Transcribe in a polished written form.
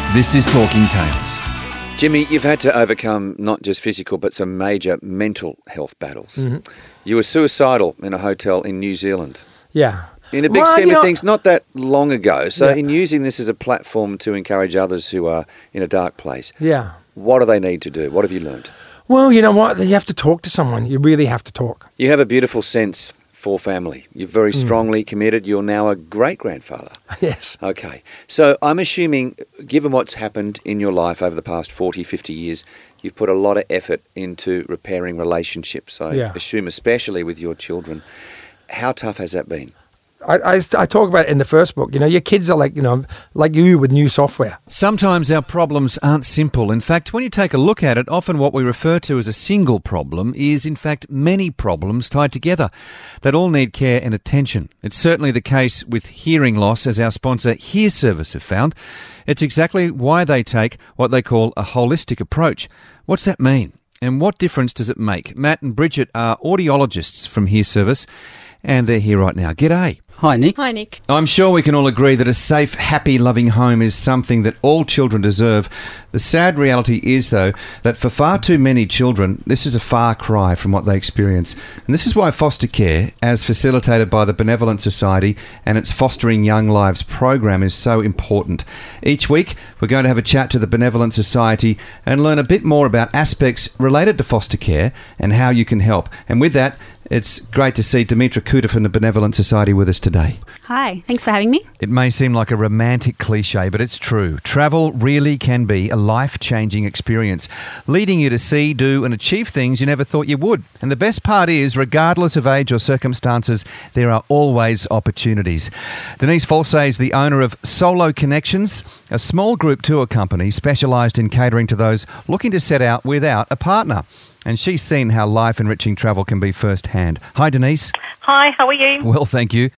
This is Talking Tales. Jimmy, you've had to overcome not just physical but some major mental health battles. Mm-hmm. You were suicidal in a hotel in New Zealand. Yeah. In a big Well, scheme of things, not that long ago. So Yeah. in using this as a platform to encourage others who are in a dark place, Yeah. what do they need to do? What have you learned? Well, you know what? You have to talk to someone. You really have to talk. You have a beautiful sense for family. You're very strongly committed. You're now a great-grandfather. Yes. Okay. So I'm assuming, given what's happened in your life over the past 40, 50 years, you've put a lot of effort into repairing relationships. I Yeah. assume especially with your children. How tough has that been? I talk about it in the first book. You know, your kids are like you with new software. Sometimes our problems aren't simple. In fact, when you take a look at it, often what we refer to as a single problem is in fact many problems tied together that all need care and attention. It's certainly the case with hearing loss, as our sponsor Hear Service have found. It's exactly why they take what they call a holistic approach. What's that mean? And what difference does it make? Matt and Bridget are audiologists from Hear Service, and they're here right now. G'day. Hi, Nick. Hi, Nick. I'm sure we can all agree that a safe, happy, loving home is something that all children deserve. The sad reality is, though, that for far too many children, this is a far cry from what they experience. And this is why foster care, as facilitated by the Benevolent Society and its Fostering Young Lives program, is so important. Each week, we're going to have a chat to the Benevolent Society and learn a bit more about aspects related to foster care and how you can help. And with that, it's great to see Dimitra Kuta from the Benevolent Society with us today. Hi, thanks for having me. It may seem like a romantic cliche, but it's true. Travel really can be a life-changing experience, leading you to see, do and achieve things you never thought you would. And the best part is, regardless of age or circumstances, there are always opportunities. Denise Falsay is the owner of Solo Connections, a small group tour company specialised in catering to those looking to set out without a partner. And she's seen how life-enriching travel can be firsthand. Hi, Denise. Hi, how are you? Well, thank you.